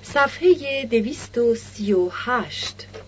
صفحه 238.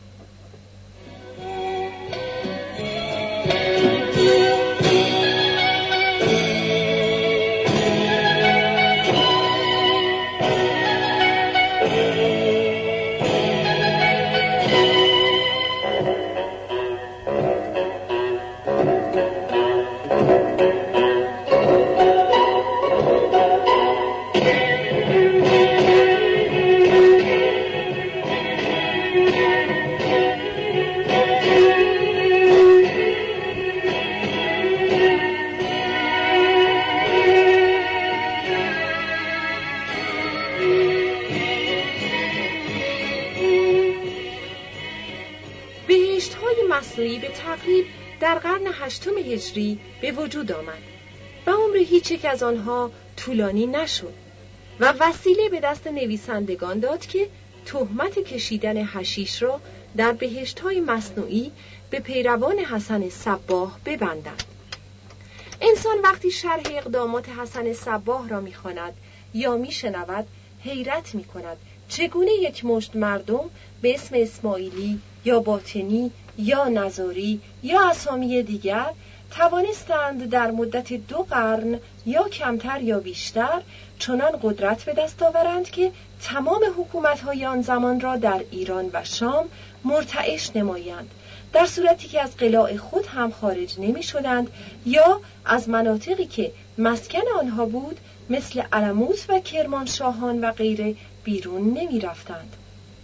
مصنوعی به تقریب در قرن 8 هجری به وجود آمد و عمر هیچ یک از آنها طولانی نشد و وسیله به دست نویسندگان داد که تهمت کشیدن حشیش را در بهشت‌های مصنوعی به پیروان حسن صباح ببندند. انسان وقتی شرح اقدامات حسن صباح را می‌خواند یا می‌شنود حیرت می‌کند چگونه یک مشت مردم به اسم اسماعیلی یا باطنی یا نزاری یا اسامی دیگر توانستند در مدت 2 قرن یا کمتر یا بیشتر چنان قدرت به دست آورند که تمام حکومت‌های آن زمان را در ایران و شام مرتعش نمایند، در صورتی که از قلاع خود هم خارج نمی‌شدند یا از مناطقی که مسکن آنها بود مثل علموت و کرمانشاهان و غیره بیرون نمی‌رفتند.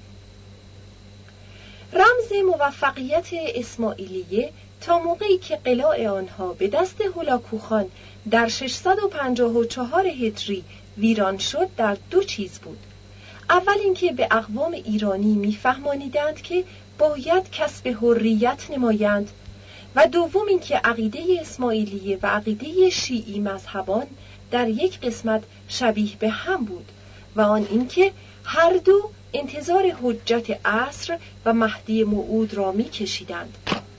رمز موفقیت اسماعیلیه تا موقعی که قلاع آنها به دست هولاکوخان در 654 هجری ویران شد در 2 چیز بود. اول اینکه به اقوام ایرانی می‌فهمانیدند که باید کسب حریت نمایند و دوم اینکه عقیده اسماعیلیه و عقیده شیعی مذهبان در یک قسمت شبیه به هم بود و آن اینکه هر دو انتظار حجت عصر و مهدی موعود را می‌کشیدند.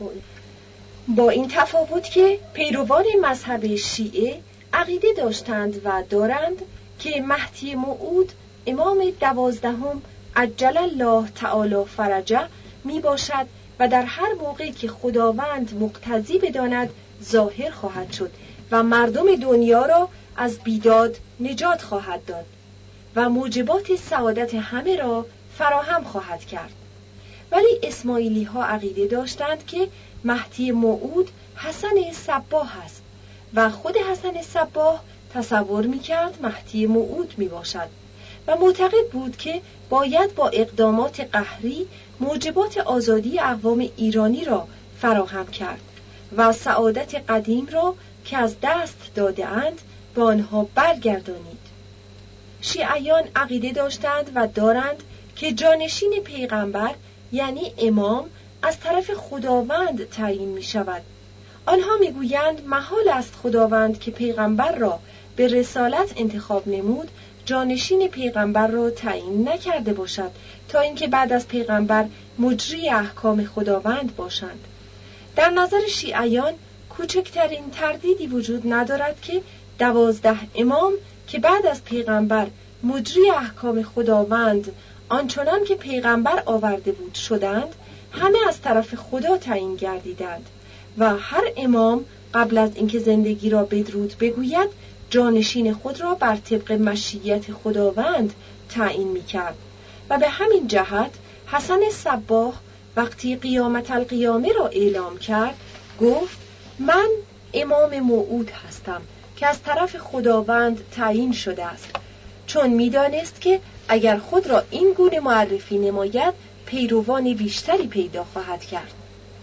با این تفاوت که پیروان مذهب شیعه عقیده داشتند و دارند که مهدی موعود امام 12 عجل الله تعالی فرجه می باشد و در هر موقعی که خداوند مقتضی بداند ظاهر خواهد شد و مردم دنیا را از بیداد نجات خواهد داد و موجبات سعادت همه را فراهم خواهد کرد. ولی اسماعیلی ها عقیده داشتند که مهدی موعود حسن صباح است و خود حسن صباح تصور می‌کرد مهدی موعود میباشد و معتقد بود که باید با اقدامات قهری موجبات آزادی اقوام ایرانی را فراهم کرد و سعادت قدیم را که از دست داده اند به آنها برگردانید. شیعیان عقیده داشتند و دارند که جانشین پیغمبر یعنی امام از طرف خداوند تعیین می شود. آنها می گویند محال است خداوند که پیغمبر را به رسالت انتخاب نمود جانشین پیغمبر را تعیین نکرده باشد تا اینکه بعد از پیغمبر مجری احکام خداوند باشند. در نظر شیعیان کوچکترین تردیدی وجود ندارد که 12 امام که بعد از پیغمبر مجری احکام خداوند آنچنان که پیغمبر آورده بود شدند، همه از طرف خدا تعیین گردیدند و هر امام قبل از اینکه زندگی را بدرود بگوید جانشین خود را بر طبق مشیت خداوند تعیین می‌کرد و به همین جهت حسن صباح وقتی قیامت القیامه را اعلام کرد گفت من امام موعود هستم که از طرف خداوند تعیین شده است، چون می‌دانست که اگر خود را این گونه معرفی نماید پیروان بیشتری پیدا خواهد کرد.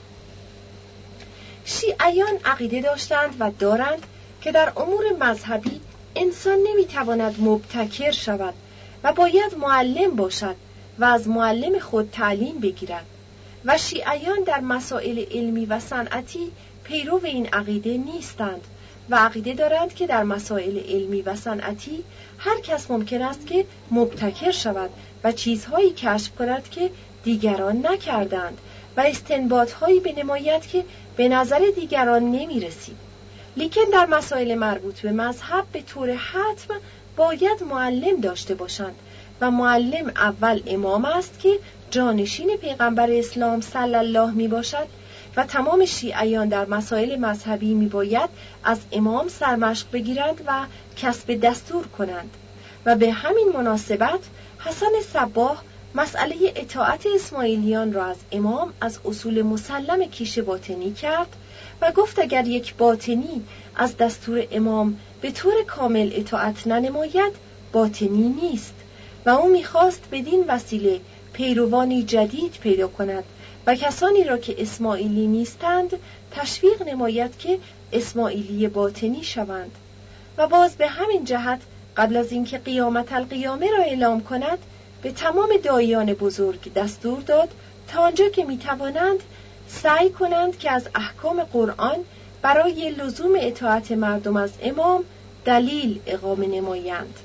شیعیان عقیده داشتند و دارند که در امور مذهبی انسان نمیتواند مبتکر شود و باید معلم باشد و از معلم خود تعلیم بگیرد و شیعیان در مسائل علمی و صنعتی پیرو این عقیده نیستند و عقیده دارند که در مسائل علمی و صنعتی هر کس ممکن است که مبتکر شود و چیزهایی کشف کند که دیگران نکردند و استنباطهایی بنماید که به نظر دیگران نمی رسید. لیکن در مسائل مربوط به مذهب به طور حتم باید معلم داشته باشند و معلم اول امام است که جانشین پیغمبر اسلام صلی الله می باشد و تمام شیعیان در مسائل مذهبی می باید از امام سرمشق بگیرند و کسب دستور کنند و به همین مناسبت حسن صباح مسئله اطاعت اسماعیلیان را از امام از اصول مسلم کیش باطنی کرد و گفت اگر یک باطنی از دستور امام به طور کامل اطاعت ننماید باطنی نیست و او می‌خواست بدین وسیله پیروانی جدید پیدا کند و کسانی را که اسماعیلی نیستند تشویق نماید که اسماعیلی باطنی شوند و باز به همین جهت قبل از اینکه قیامت القیامه را اعلام کند به تمام داعیان بزرگ دستور داد تا آنجا که می‌توانند سعی کنند که از احکام قرآن برای لزوم اطاعت مردم از امام دلیل اقامه نمایند.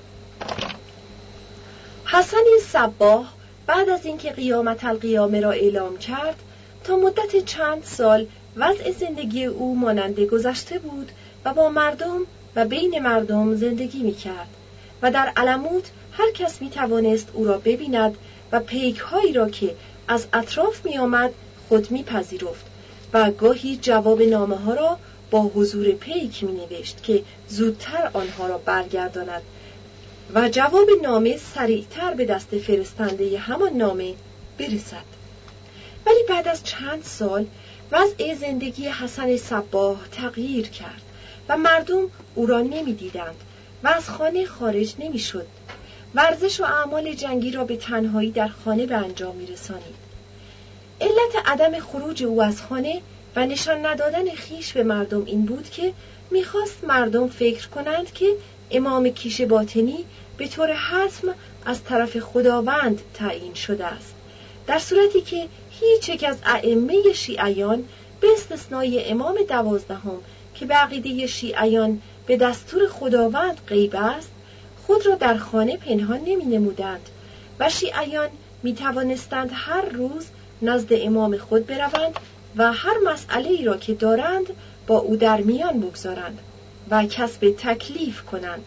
حسن صباح بعد از اینکه قیامت القیامه را اعلام کرد تا مدت چند سال وضع زندگی او مانند گذشته بود و با مردم و بین مردم زندگی می‌کرد و در علموت هر کس می‌توانست او را ببیند و پیک‌هایی را که از اطراف می‌آمد خود می‌پذیرفت و گاهی جواب نامه‌ها را با حضور پیک می‌نوشت که زودتر آنها را برگرداند و جواب نامه سریعتر به دست فرستنده همان نامه برسد. ولی بعد از چند سال وضع زندگی حسن صباح تغییر کرد و مردم او را نمی‌دیدند و از خانه خارج نمی‌شد. ورزش و اعمال جنگی را به تنهایی در خانه به انجام می‌رسانید. علت عدم خروج او از خانه و نشان ندادن خیش به مردم این بود که می‌خواست مردم فکر کنند که امام کیش باطنی به طور حتم از طرف خداوند تعیین شده است، در صورتی که هیچ یک از ائمه شیعیان به استثنای امام 12 که به عقیده شیعیان به دستور خداوند غیب است خود را در خانه پنهان نمی نمودند و شیعیان می توانستند هر روز نزد امام خود بروند و هر مسئله ای را که دارند با او در میان بگذارند و کسب تکلیف کنند.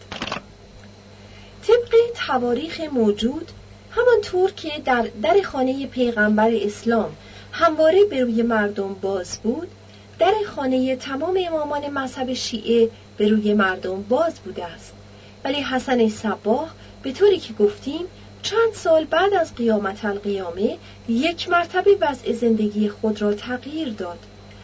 طبق تواریخ موجود همانطور که در خانه پیغمبر اسلام همواره به روی مردم باز بود، در خانه تمام امامان مذهب شیعه به روی مردم باز بوده است. ولی حسن صباح به طوری که گفتیم چند سال بعد از قیامت القیامه یک مرتبه وضع زندگی خود را تغییر داد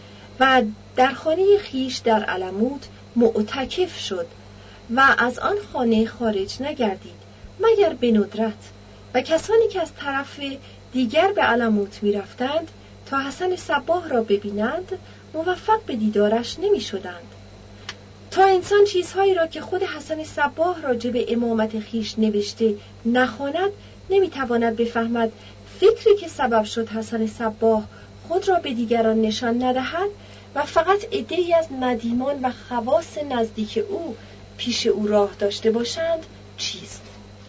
و در خانه خیش در علموت معتکف شد و از آن خانه خارج نگردید مگر به ندرت و کسانی که از طرف دیگر به علموت می رفتند تا حسن صباح را ببینند موفق به دیدارش نمی شدند. تا انسان چیزهایی را که خود حسن صباح راجع به امامت خیش نوشته نخواند نمیتواند بفهمد فکری که سبب شد حسن صباح خود را به دیگران نشان ندهد و فقط عده‌ای از ندیمان و خواص نزدیک او پیش او راه داشته باشند چیست؟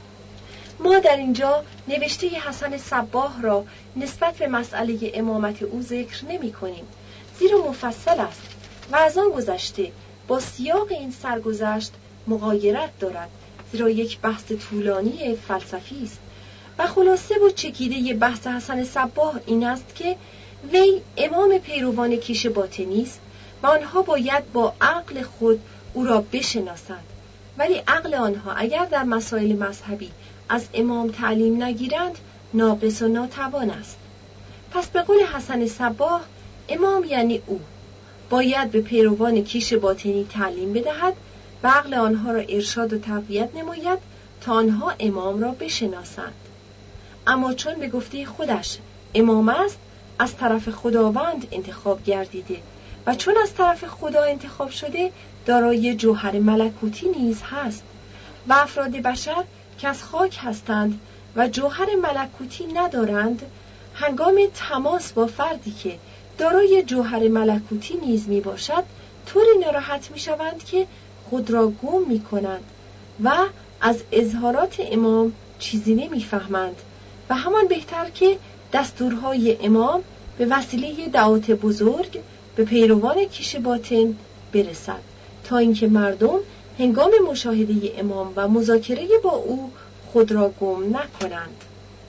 ما در اینجا نوشته حسن صباح را نسبت به مسئله امامت او ذکر نمی کنیم، زیرا مفصل است و از آن گذشته با سیاق این سرگذشت مغایرت دارد، زیرا یک بحث طولانی فلسفی است و خلاصه و چکیده بحث حسن صباح این است که وی امام پیروان کیش باطنی است و آنها باید با عقل خود او را بشناسند، ولی عقل آنها اگر در مسائل مذهبی از امام تعلیم نگیرند ناقص و ناتوان است. پس به قول حسن صباح امام یعنی او باید به پیروان کیش باطنی تعلیم بدهد و عقل آنها را ارشاد و تقویت نماید تا آنها امام را بشناسند. اما چون به گفته خودش امام است از طرف خداوند انتخاب گردیده و چون از طرف خدا انتخاب شده دارای جوهر ملکوتی نیز هست و افراد بشر که از خاک هستند و جوهر ملکوتی ندارند هنگام تماس با فردی که دارای جوهر ملکوتی نیز می باشد طوری ناراحت می شوند که خود را گم می کنند و از اظهارات امام چیزی نمی فهمند و همان بهتر که دستورهای امام به وسیله دعوت بزرگ به پیروان کیش باطن برسد تا اینکه مردم هنگام مشاهده امام و مذاکره با او خود را گم نکنند.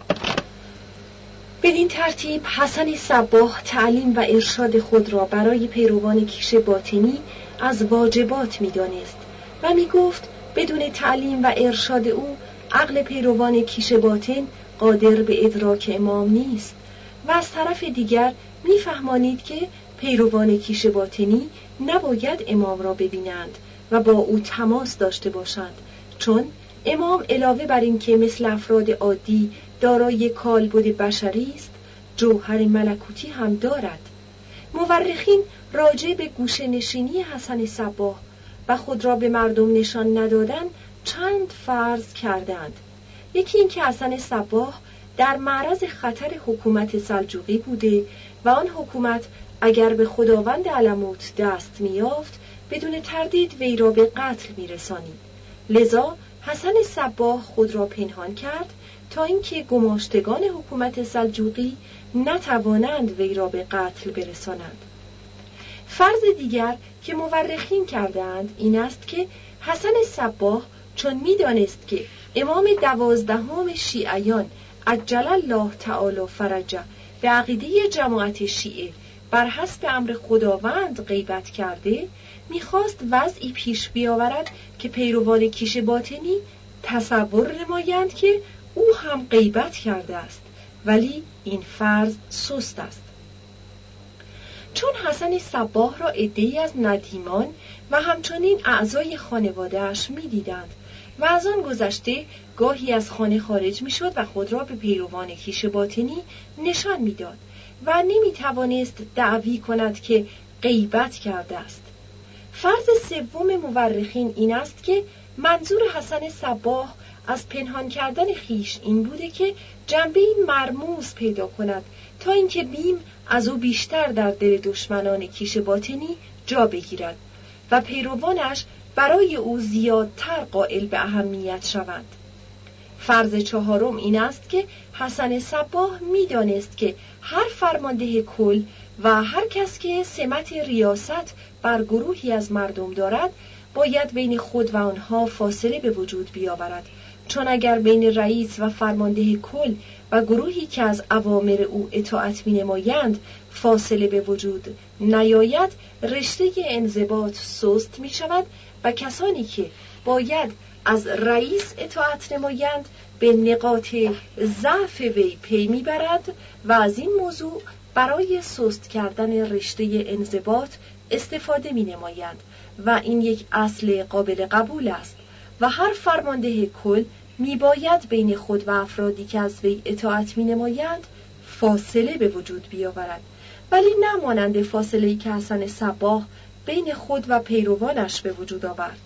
بدین ترتیب حسن صباح تعلیم و ارشاد خود را برای پیروان کیش باطنی از واجبات می‌دانست و می‌گفت بدون تعلیم و ارشاد او عقل پیروان کیش باطن قادر به ادراک امام نیست، و از طرف دیگر می‌فهمانید که پیروان کیش باطنی نباید امام را ببینند و با او تماس داشته باشند، چون امام علاوه بر این که مثل افراد عادی دارای کالبد بشری است، جوهر ملکوتی هم دارد. مورخین راجع به گوشه‌نشینی حسن صباح و خود را به مردم نشان ندادن چند فرض کردند. یکی این که حسن صباح در معرض خطر حکومت سلجوقی بوده و آن حکومت اگر به خداوند علموت دست می‌یافت بدون تردید وی را به قتل می‌رسانید. لذا حسن صباح خود را پنهان کرد تا اینکه گماشتگان حکومت سلجوقی نتوانند وی را به قتل برسانند. فرض دیگر که مورخین کردند این است که حسن صباح چون می‌دانست که امام 12 شیعیان عجل الله تعالی فرجه به عقیده جماعت شیعه بر حسب امر خداوند غیبت کرده، می‌خواست وضعی پیش بیاورد که پیروان کیش باطنی تصور نمایند که او هم غیبت کرده است، ولی این فرض سست است. چون حسن صباح را عده‌ای از ندیمان و همچنین اعضای خانواده‌اش می‌دیدند و از آن گذشته گاهی از خانه خارج می‌شد و خود را به پیروان کیش باطنی نشان می‌داد و نمی‌توانست دعوی کند که غیبت کرده است. فرض سوم مورخین این است که منظور حسن صباح از پنهان کردن خیش این بوده که جنبه‌ای مرموز پیدا کند تا اینکه بیم از او بیشتر در دل دشمنان کیش باطنی جا بگیرد و پیروانش برای او زیادتر قائل به اهمیت شوند. فرض چهارم این است که حسن صباح می‌دانست که هر فرمانده کل و هر کس که سمت ریاست بر گروهی از مردم دارد باید بین خود و آنها فاصله به وجود بیاورد، چون اگر بین رئیس و فرمانده کل و گروهی که از اوامر او اطاعت می‌نمایند فاصله به وجود نیاید، رشته انضباط سست می‌شود و کسانی که باید از رئیس اطاعت نمایند به نقاط ضعف وی پی می‌برد و از این موضوع برای سست کردن رشته انضباط استفاده می‌نمایند و این یک اصل قابل قبول است و هر فرمانده کل میباید بین خود و افرادی که از وی اطاعت می‌نمایند فاصله به وجود بیاورد، ولی نه مانند فاصله‌ای که حسن صباح بین خود و پیروانش به وجود آورد.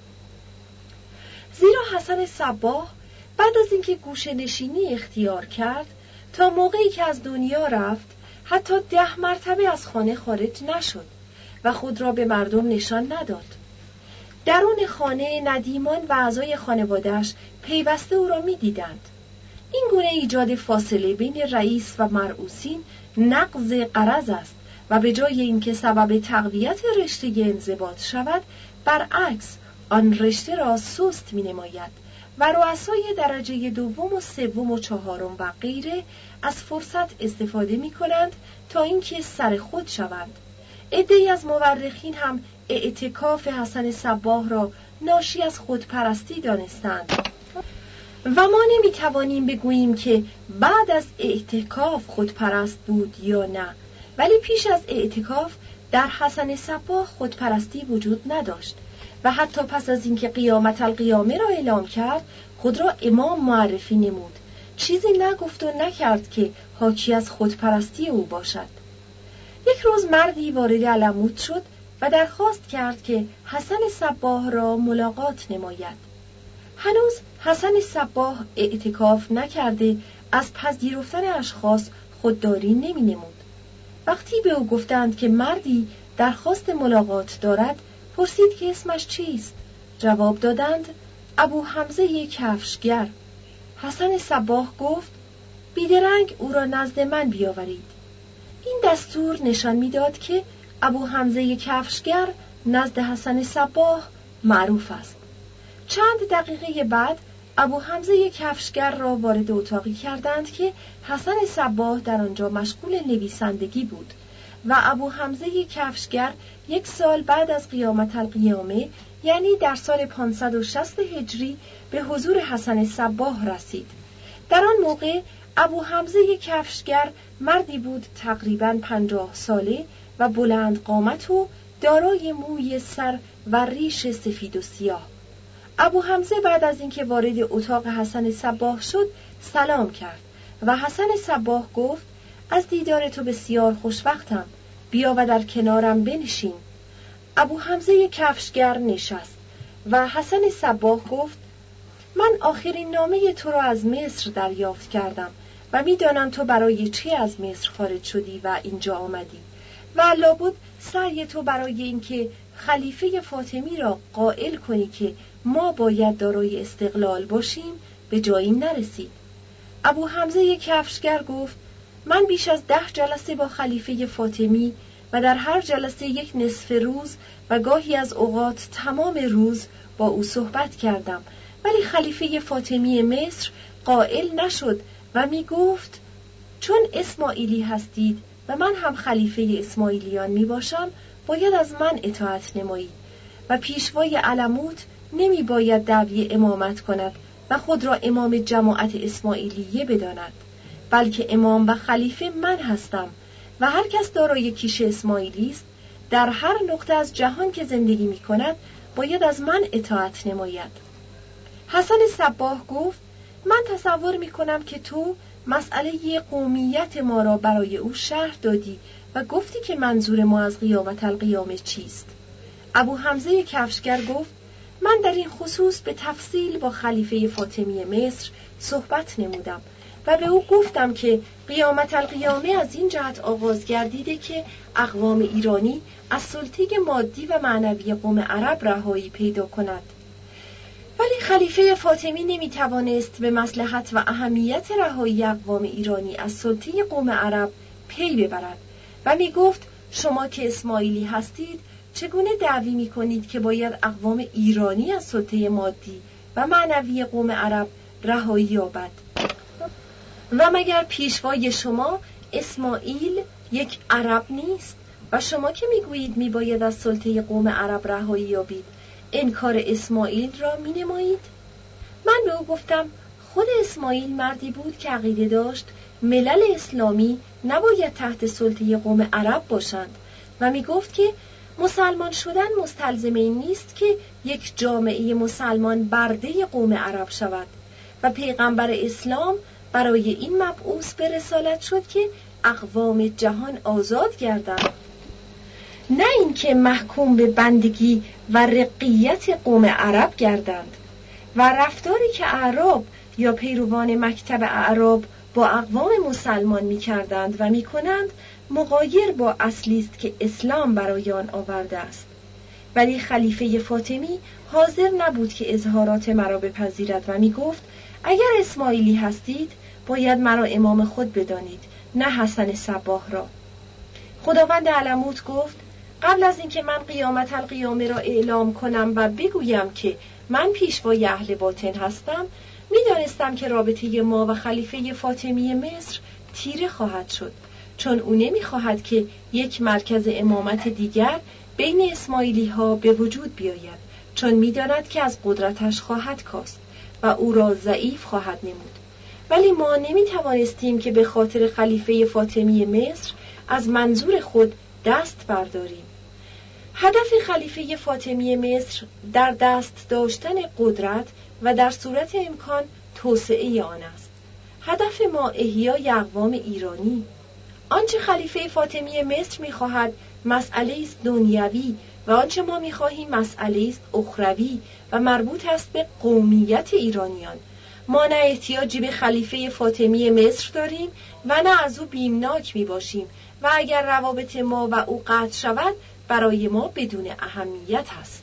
زیرا حسن صباح بعد از اینکه گوشه‌نشینی اختیار کرد تا موقعی که از دنیا رفت حتی 10 مرتبه از خانه خارج نشد و خود را به مردم نشان نداد. درون خانه ندیمان و اعضای خانواده‌اش پیوسته او را می‌دیدند. این گونه ایجاد فاصله بین رئیس و مرئوسین نقض غرض است و به جای اینکه سبب تقویت رشته انضباط شود، برعکس آن رشته را سست می‌نماید و رؤسای درجه دوم و سوم و چهارم و غیره از فرصت استفاده می‌کنند تا اینکه سر خود شوند. عده‌ای از مورخین هم اعتکاف حسن صباح را ناشی از خودپرستی دانستند و ما نمی‌توانیم بگوییم که بعد از اعتکاف خودپرست بود یا نه، ولی پیش از اعتکاف در حسن صباح خودپرستی وجود نداشت و حتی پس از اینکه قیامت القیامه را اعلام کرد خود را امام معرفی نمود، چیزی نگفت و نکرد که حاکی از خودپرستی او باشد. یک روز مردی وارد علموت شد و درخواست کرد که حسن صباح را ملاقات نماید. هنوز حسن صباح اعتکاف نکرده از پذیرفتن اشخاص خودداری نمی نمود. وقتی به او گفتند که مردی درخواست ملاقات دارد، پرسید که اسمش چیست؟ جواب دادند ابو حمزه کفشگر. حسن صباح گفت بیدرنگ او را نزد من بیاورید. این دستور نشان می‌داد که ابو حمزه کفشگر نزد حسن صباح معروف است. چند دقیقه بعد ابو حمزه کفشگر را وارد اتاقی کردند که حسن صباح در آنجا مشغول نویسندگی بود و ابو حمزه کفشگر 1 سال بعد از قیامت القیامه، یعنی در سال 560 هجری، به حضور حسن صباح رسید. در آن موقع ابو حمزه کفشگر مردی بود تقریباً 50 ساله و بلند قامت و دارای موی سر و ریش سفید و سیاه. ابو حمزه بعد از اینکه وارد اتاق حسن صباح شد سلام کرد و حسن صباح گفت: از دیدار تو بسیار خوشوقتم، بیا و در کنارم بنشین. ابو حمزه کفشگر نشست و حسن صباح گفت: من آخرین نامه تو را از مصر دریافت کردم و میدانم تو برای چه از مصر خارج شدی و اینجا آمدی و لابد سعی تو برای اینکه خلیفه فاطمی را قائل کنی که ما باید دارای استقلال باشیم به جایی نرسید. ابو حمزه کفشگر گفت: من بیش از 10 جلسه با خلیفه فاطمی و در هر جلسه 1 نصف روز و گاهی از اوقات تمام روز با او صحبت کردم، ولی خلیفه فاطمی مصر قائل نشد و می گفت چون اسماعیلی هستید و من هم خلیفه اسماعیلیان می باشم باید از من اطاعت نمایید و پیشوای علموت نمی باید دعوی امامت کند و خود را امام جماعت اسماعیلیه بداند، بلکه امام و خلیفه من هستم و هر کس دارای کیش اسماعیلی است در هر نقطه از جهان که زندگی می کند باید از من اطاعت نماید. حسن صباح گفت: من تصور می کنم که تو مسئله قومیت ما را برای او شرح دادی و گفتی که منظور ما از قیامت القیامه چیست. ابو حمزه کفشگر گفت: من در این خصوص به تفصیل با خلیفه فاطمی مصر صحبت نمودم و به او گفتم که قیامت القیامه از این جهت آغاز گردیده که اقوام ایرانی از سلطه مادی و معنوی قوم عرب رهایی پیدا کند، ولی خلیفه فاطمی نمیتوانست به مصلحت و اهمیت رهایی اقوام ایرانی از سلطه قوم عرب پی ببرد و میگفت شما که اسماعیلی هستید چگونه دعوی میکنید که باید اقوام ایرانی از سلطه مادی و معنوی قوم عرب رهایی یابد؟ و مگر پیشوای شما اسماعیل یک عرب نیست و شما که میگویید میباید از سلطه قوم عرب رهایی یابید انکار اسماعیل را مینمایید؟ من به او گفتم خود اسماعیل مردی بود که عقیده داشت ملل اسلامی نباید تحت سلطه قوم عرب باشند و میگفت که مسلمان شدن مستلزم این نیست که یک جامعه مسلمان برده قوم عرب شود و پیغمبر اسلام برای این مبعوث به رسالت شد که اقوام جهان آزاد گردند، نه اینکه محکوم به بندگی و رقیت قوم عرب گردند. و رفتاری که اعراب یا پیروان مکتب اعراب با اقوام مسلمان می کردند و می کنند مغایر با اصلی است که اسلام برای آن آورده است. ولی خلیفه فاطمی حاضر نبود که اظهارات مرا بپذیرد و می گفت اگر اسماعیلی هستید باید مرا امام خود بدانید، نه حسن صباح را. خداوند علموت گفت قبل از اینکه من قیامت القیامه را اعلام کنم و بگویم که من پیشوای اهل باطن هستم، میدانستم که رابطه ما و خلیفه فاطمی مصر تیره خواهد شد، چون او نمیخواهد که یک مرکز امامت دیگر بین اسماعیلی ها به وجود بیاید، چون میداند که از قدرتش خواهد کاست و او را ضعیف خواهد نمود. ولی ما نمیتوانستیم که به خاطر خلیفه فاطمی مصر از منظور خود دست برداریم. هدف خلیفه فاطمی مصر در دست داشتن قدرت و در صورت امکان توسعه آن است. هدف ما احیای اقوام ایرانی. آنچه خلیفه فاطمی مصر می‌خواهد مسئله است دنیوی و آنچه ما می‌خواهیم مسئله است اخروی و مربوط است به قومیت ایرانیان. ما نه احتیاجی به خلیفه فاطمی مصر داریم و نه از او بیمناک می‌باشیم و اگر روابط ما و او قطع شود برای ما بدون اهمیت است.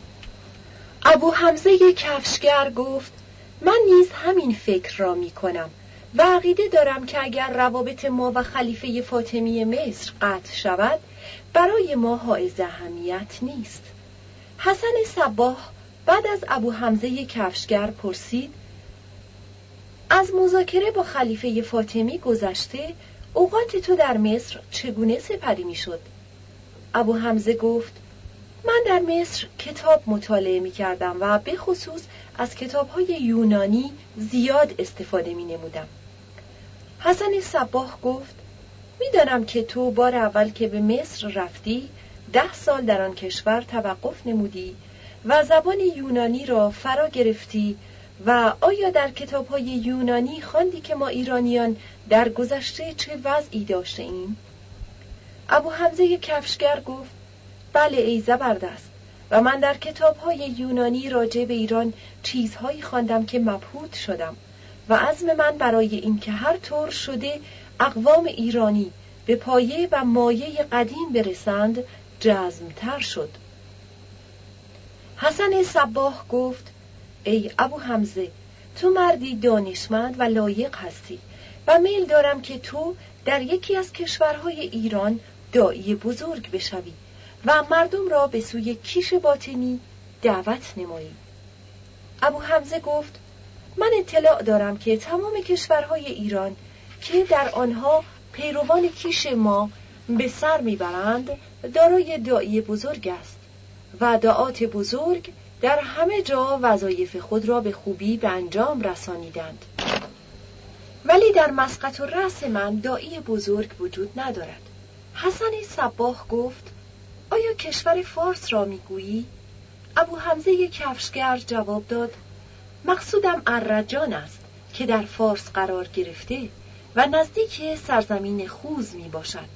ابو حمزه کفشگر گفت من نیز همین فکر را می کنم و عقیده دارم که اگر روابط ما و خلیفه فاطمی مصر قطع شود برای ما حائز اهمیت نیست. حسن صباح بعد از ابو حمزه کفشگر پرسید از مذاکره با خلیفه فاطمی گذشته اوقات تو در مصر چگونه سپری میشد؟ ابو حمزه گفت من در مصر کتاب مطالعه می کردم و به خصوص از کتاب‌های یونانی زیاد استفاده می نمودم. حسن صباح گفت میدانم که تو بار اول که به مصر رفتی 10 سال در آن کشور توقف نمودی و زبان یونانی را فرا گرفتی و آیا در کتاب‌های یونانی خواندی که ما ایرانیان در گذشته چه وضعی داشته ایم؟ ابو حمزه کفشگر گفت بله ای زبردست و من در کتاب‌های یونانی راجع به ایران چیزهایی خواندم که مبهوت شدم و عزم من برای این که هر طور شده اقوام ایرانی به پایه و مایه قدیم برسند جزم‌تر شد. حسن صباح گفت ای ابو حمزه تو مردی دانشمند و لایق هستی و میل دارم که تو در یکی از کشورهای ایران داعی بزرگ بشوی و مردم را به سوی کیش باطنی دعوت نمایی. ابو حمزه گفت من اطلاع دارم که تمام کشورهای ایران که در آنها پیروان کیش ما به سر میبرند دارای داعی بزرگ است و دعات بزرگ در همه جا وظایف خود را به خوبی به انجام رسانیدند، ولی در مسقط و رأس من داعی بزرگ وجود ندارد. حسن صباح گفت آیا کشور فارس را میگویی؟ ابو حمزه کفشگر جواب داد مقصودم ارجان است که در فارس قرار گرفته و نزدیک سرزمین خوز می باشد.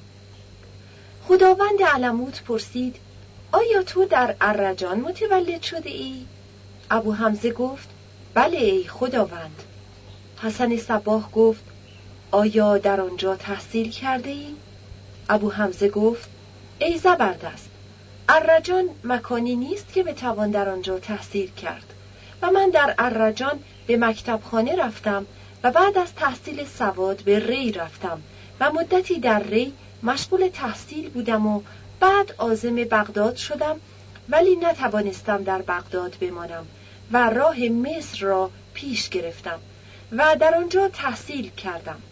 خداوند علموت پرسید آیا تو در ارجان متولد شده ای؟ ابو حمزه گفت بله ای خداوند. حسن صباح گفت آیا در آنجا تحصیل کرده ای؟ ابو حمزه گفت ای زبردست، ارجان مکانی نیست که بتوان در آنجا تحصیل کرد و من در ارجان به مکتبخانه رفتم و بعد از تحصیل سواد به ری رفتم و مدتی در ری مشغول تحصیل بودم و بعد عازم بغداد شدم، ولی نتوانستم در بغداد بمانم و راه مصر را پیش گرفتم و در آنجا تحصیل کردم.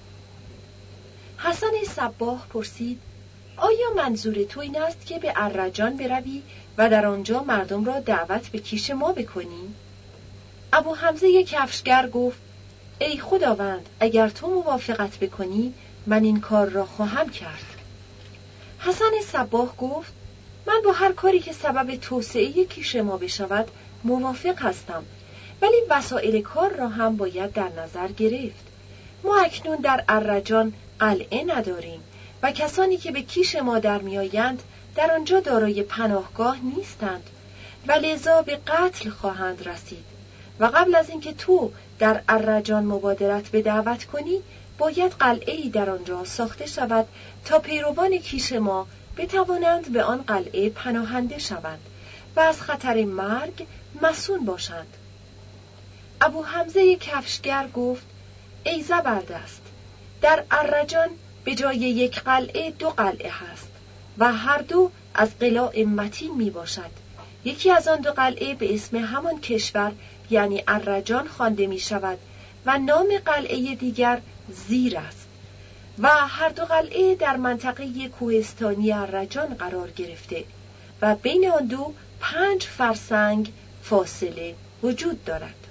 حسن صباح پرسید آیا منظور تو این است که به ارجان بروی و در آنجا مردم را دعوت به کیش ما بکنی؟ ابو حمزه کفشگر گفت ای خداوند اگر تو موافقت بکنی من این کار را خواهم کرد. حسن صباح گفت من با هر کاری که سبب توسعه کیش ما بشود موافق هستم، ولی وسایل کار را هم باید در نظر گرفت. ما اکنون در ارجان قلعه نداریم و کسانی که به کیش ما در میآیند در آنجا دارای پناهگاه نیستند و لذا به قتل خواهند رسید و قبل از اینکه تو در ارجان مبادرت به دعوت کنی باید قلعه‌ای در آنجا ساخته شود تا پیروان کیش ما بتوانند به آن قلعه پناهنده شوند و از خطر مرگ مصون باشند. ابو حمزه کفشگر گفت ای زبردست، در ارجان به جای یک قلعه 2 قلعه هست و هر دو از قلاع متین می باشد. یکی از آن 2 قلعه به اسم همان کشور یعنی ارجان خوانده می شود و نام قلعه دیگر زیر است و هر 2 قلعه در منطقه کوهستانی ارجان قرار گرفته و بین آن دو 5 فرسنگ فاصله وجود دارد.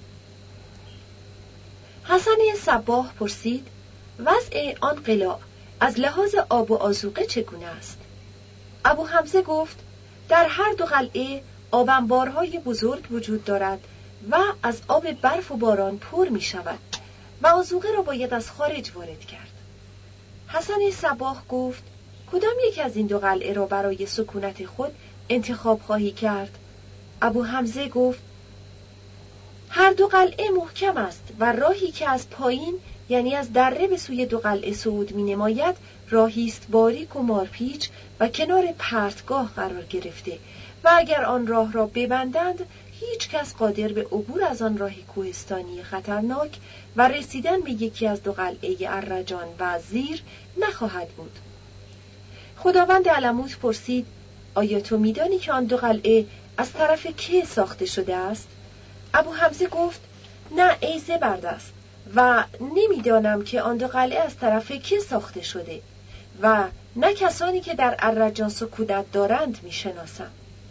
حسن صباح پرسید وضع آن قلاع از لحاظ آب و آذوقه چگونه است؟ ابو حمزه گفت در هر 2 قلعه آب انبارهای بزرگ وجود دارد و از آب برف و باران پر می شود و آذوقه را باید از خارج وارد کرد. حسن صباح گفت کدام یک از این 2 قلعه را برای سکونت خود انتخاب خواهی کرد؟ ابو حمزه گفت هر 2 قلعه محکم است و راهی که از پایین یعنی از دره به سوی 2 قلعه صعود می نماید راهی است باریک و مارپیچ و کنار پرتگاه قرار گرفته و اگر آن راه را ببندند هیچ کس قادر به عبور از آن راه کوهستانی خطرناک و رسیدن به یکی از 2 قلعه ارجان و زیر نخواهد بود. خداوند علموت پرسید آیا تو میدانی که آن 2 قلعه از طرف که ساخته شده است؟ ابو حمزه گفت نه ای زبردست، و نمیدانم که آن دو قلعه از طرف کی ساخته شده و نه کسانی که در ارجان سکونت دارند میشناسم.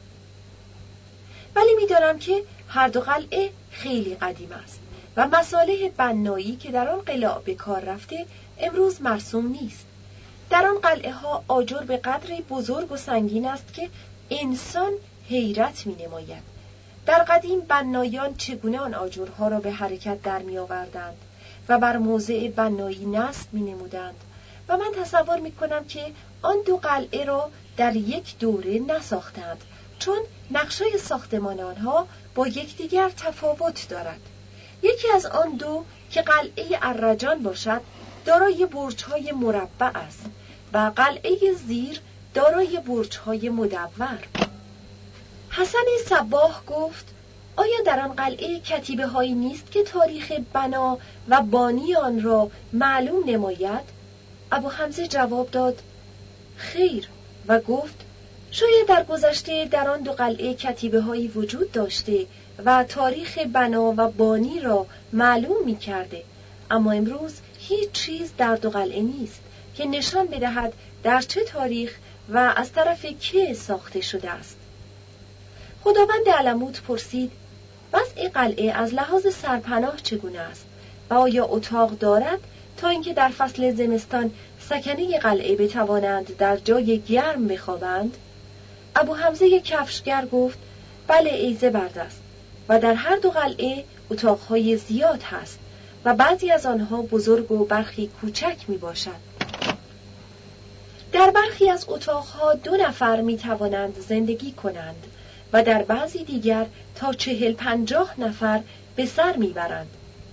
ولی میدانم که هر دو قلعه خیلی قدیم است و مصالح بنایی که در آن قلاع به کار رفته امروز مرسوم نیست. در آن قلعه ها آجر به قدری بزرگ و سنگین است که انسان حیرت می نماید. در قدیم بنایان چگونه آن آجرها را به حرکت در می آوردند و بر موضع بنایی نصب می نمودند و من تصور می کنم که آن دو قلعه را در یک دوره نساختند، چون نقشه ساختمان آنها با یکدیگر تفاوت دارد. یکی از آن دو که قلعه ارجان باشد دارای برج‌های مربع است و قلعه زیر دارای برج‌های مدور. حسن صباح گفت: آیا در آن قلعه کتیبه هایی نیست که تاریخ بنا و بانی آن را معلوم نماید؟ ابو حمزه جواب داد: خیر، و گفت: شاید در گذشته در آن دو قلعه کتیبه هایی وجود داشته و تاریخ بنا و بانی را معلوم می کرده، اما امروز هیچ چیز در دو قلعه نیست که نشان بدهد در چه تاریخ و از طرف که ساخته شده است. خداوند علموت پرسید: وضع قلعه از لحاظ سرپناه چگونه است و آیا اتاق دارد تا اینکه در فصل زمستان سکنه قلعه بتوانند در جای گرم بخوابند؟ ابو حمزه کفشگر گفت: بله ای زبردست، و در هر دو قلعه اتاقهای زیاد هست و بعضی از آنها بزرگ و برخی کوچک می باشد. در برخی از اتاقها 2 نفر می توانند زندگی کنند و در بعضی دیگر تا 40-50 نفر به سر می برند.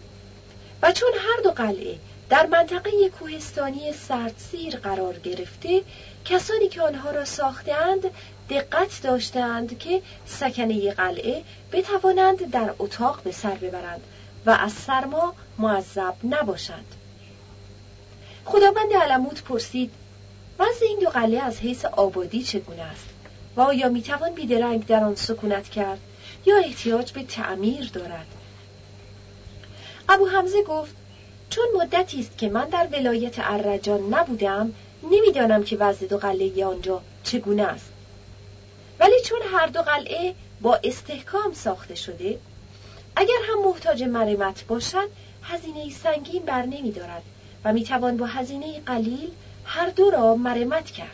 و چون هر دو قلعه در منطقه کوهستانی سردسیر قرار گرفته، کسانی که آنها را ساختند دقت داشتند که سکنه قلعه بتوانند در اتاق به سر ببرند و از سرما معذب نباشند. خداوند علموت پرسید: وضع این دو قلعه از حیث آبادی چگونه است و آیا میتوان بیدرنگ در آن سکونت کرد یا احتیاج به تعمیر دارد؟ ابو حمزه گفت: چون مدتی است که من در ولایت ارجان نبودم، نمیدانم که وضع دو قلعه آنجا چگونه است. ولی چون هر دو قلعه با استحکام ساخته شده، اگر هم محتاج مرمت باشد هزینه سنگین بر نمی دارد و می توان با هزینه قلیل هر دو را مرمت کرد.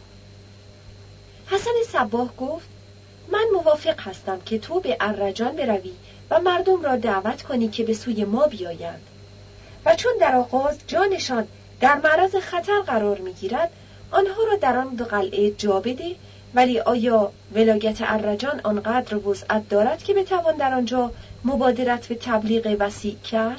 حسن صباح گفت: من موافق هستم که تو به ارجان بروی و مردم را دعوت کنی که به سوی ما بیایند، و چون در آغاز جانشان در معرض خطر قرار می گیرد آنها را در آن دو قلعه جا بده. ولی آیا ولایت ارجان آنقدر وسعت دارد که بتوان در آنجا مبادرت به تبلیغ وسیع کرد؟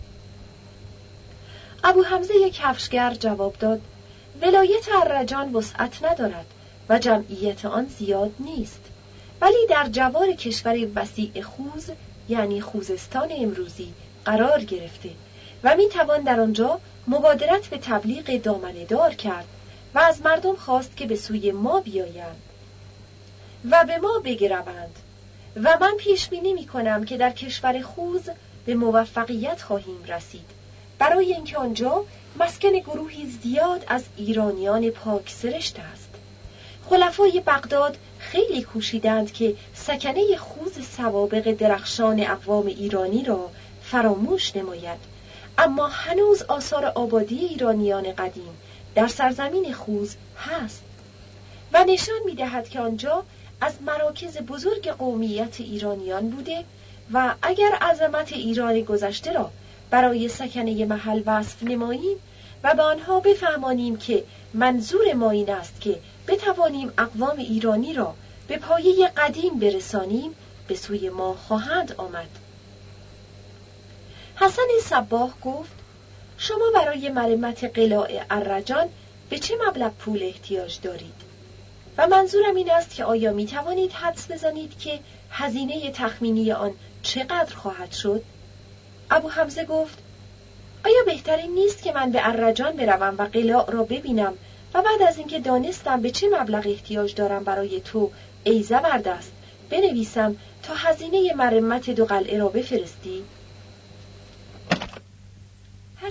ابو حمزه کفشگر جواب داد: ولایت ارجان وسعت ندارد و جمعیت آن زیاد نیست، ولی در جوار کشور وسیع خوز، یعنی خوزستان امروزی قرار گرفته و می توان در آنجا مبادرت به تبلیغ دامنه‌دار کرد و از مردم خواست که به سوی ما بیایند و به ما بگروند، و من پیش بینی می‌کنم که در کشور خوز به موفقیت خواهیم رسید، برای اینکه آنجا مسکن گروهی زیاد از ایرانیان پاک سرشت است. خلفای بغداد خیلی کوشیدند که سکنه خوز سوابق درخشان اقوام ایرانی را فراموش نماید، اما هنوز آثار آبادی ایرانیان قدیم در سرزمین خوز هست و نشان می‌دهد که آنجا از مراکز بزرگ قومیت ایرانیان بوده و اگر عظمت ایران گذشته را برای سکنه محل وصف نماییم و به آنها بفهمانیم که منظور ما این است که بتوانیم اقوام ایرانی را به پایه قدیم برسانیم، به سوی ما خواهند آمد. حسن صباح گفت: شما برای مرمت قلاع ارجان به چه مبلغ پول احتیاج دارید؟ و منظورم این است که آیا می توانید حدس بزنید که هزینه تخمینی آن چقدر خواهد شد؟ ابو حمزه گفت: آیا بهترین نیست که من به ارجان بروم و قلاع را ببینم و بعد از اینکه دانستم به چه مبلغ احتیاج دارم برای تو ای زبردست بنویسم تا هزینه مرمت دو قلعه را بفرستی؟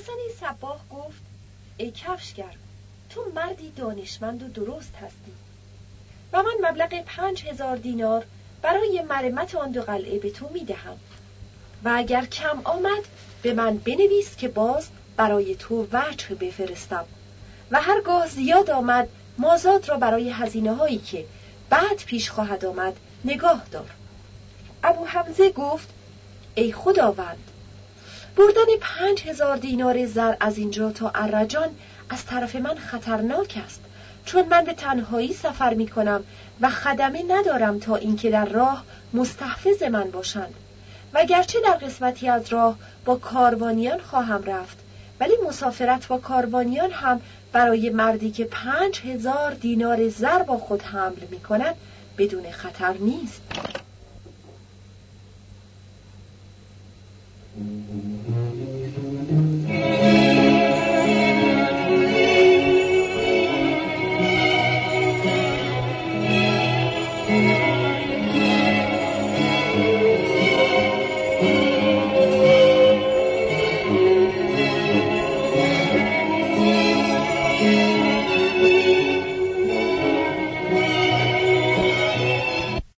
حسن صباغ گفت: ای کفشگر، تو مردی دانشمند و درست هستی و من مبلغ 5000 دینار برای مرمت آن 2 قلعه به تو میدهم و اگر کم آمد به من بنویس که باز برای تو وجه بفرستم و هرگاه زیاد آمد مازاد را برای هزینه هایی که بعد پیش خواهد آمد نگاه دار. ابو حمزه گفت: ای خداوند، بردن 5000 دینار زر از اینجا تا ارجان از طرف من خطرناک است، چون من به تنهایی سفر می کنم و خدمه ندارم تا اینکه در راه مستحفظ من باشند و گرچه در قسمتی از راه با کاروانیان خواهم رفت، ولی مسافرت با کاروانیان هم برای مردی که 5000 دینار زر با خود حمل می کند بدون خطر نیست.